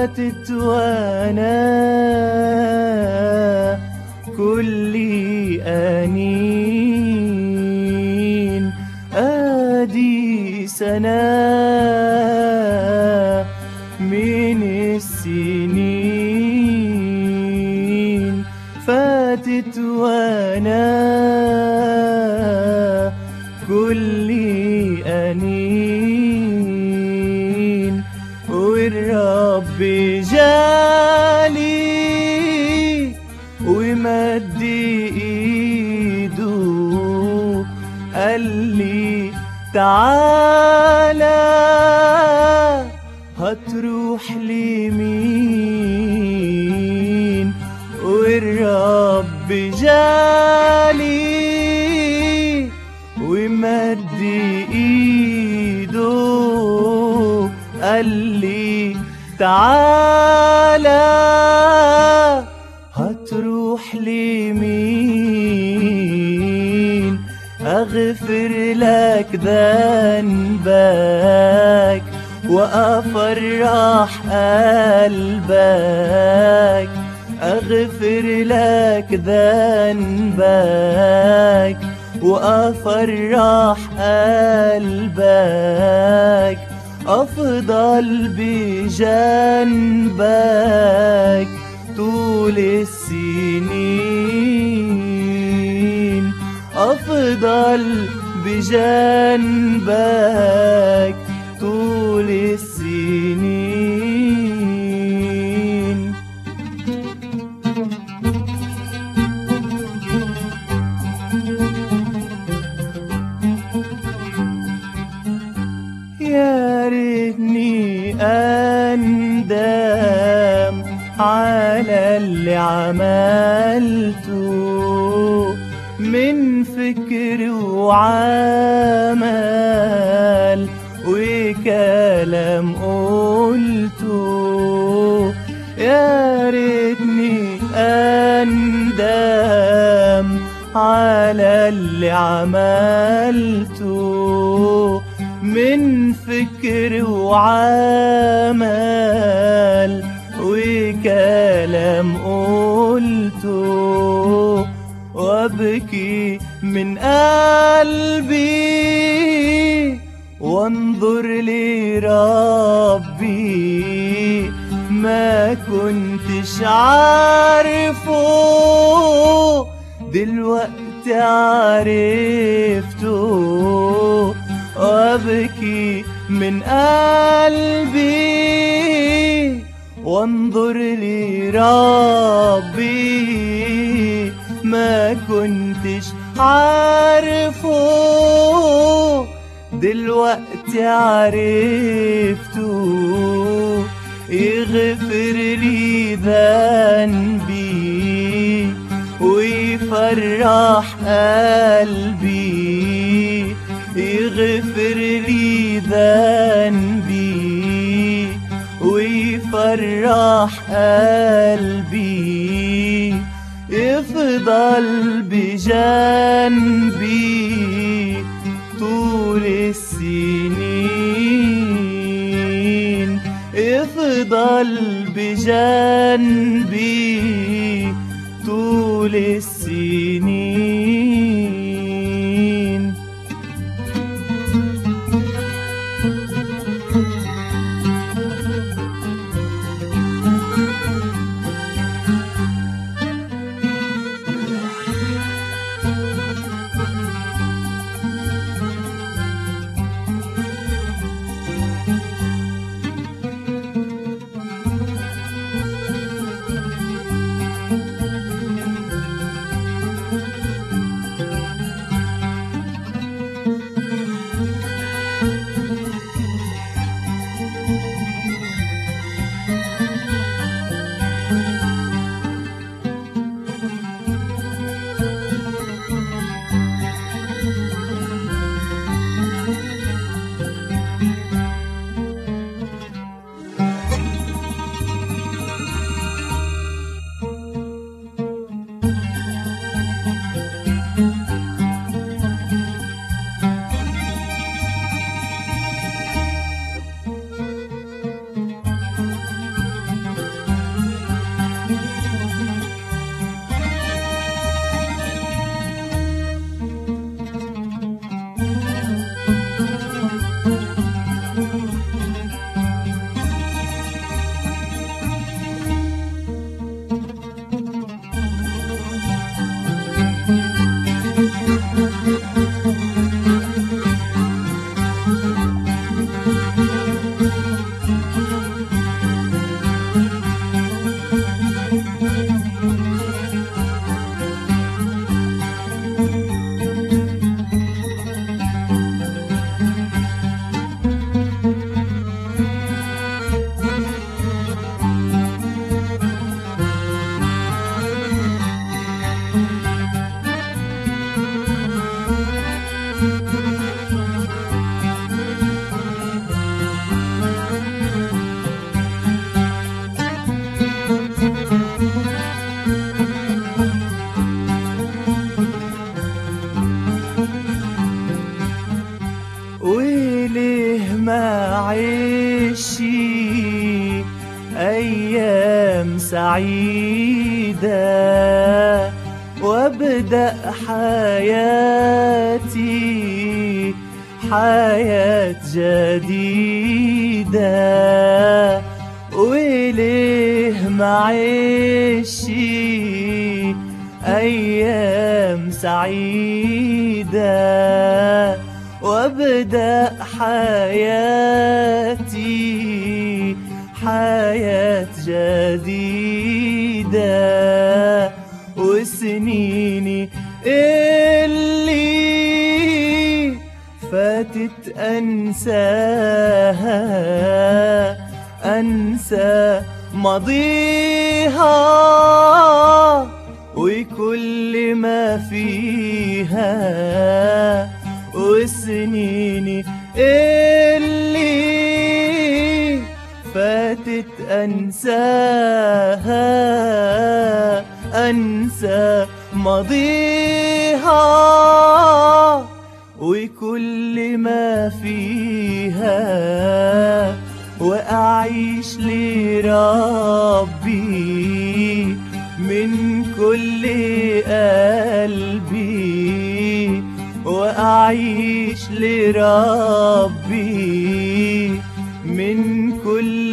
فاتت وانا كلي أنين، ادي سنة من السنين فاتت وانا كلي أنين، والرب جالي ومد ايده قال لي تعالى هتروح لمين، والرب جالي ومد ايده قال لي تعالى هتروح لمين، اغفر لك ذنبك وافرح قلبك، اغفر لك ذنبك وافرح قلبك، افضل بجنبك طول السنين، افضل بجنبك طول السنين. يا ريتني أندم على اللي عملته من فكر وعمل وكلام قلته، يا ريتني أندم على اللي عملته من فكر وعمل وكلام قلته، وابكي من قلبي وانظر لربي ما كنتش عارفه دلوقتي عرفته، وابكي من قلبي وانظر لربي ما كنتش عارفه دلوقتي عرفته، يغفر لي ذنبي ويفرح قلبي، يغفر لي ذنبي ويفرح قلبي، يفضل بجنبي طول السنين، يفضل بجنبي طول السنين. أيام سعيدة وابدأ حياتي حياة جديدة وإليه معيشي أيام سعيدة وابدأ حياتي حياة جديدة وسنيني اللي فاتت أنساها أنسى ماضيها وكل ما فيها وسنيني اللي فاتت أنساها أنسى ماضيها وكل ما فيها وأعيش لربي من كل قلبي وأعيش لربي من كل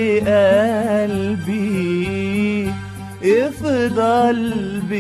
قلبي افضل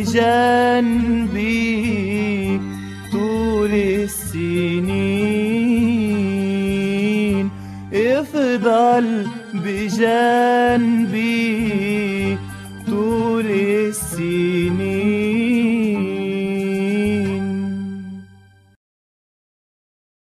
بجنبي طول السنين افضل بجنبي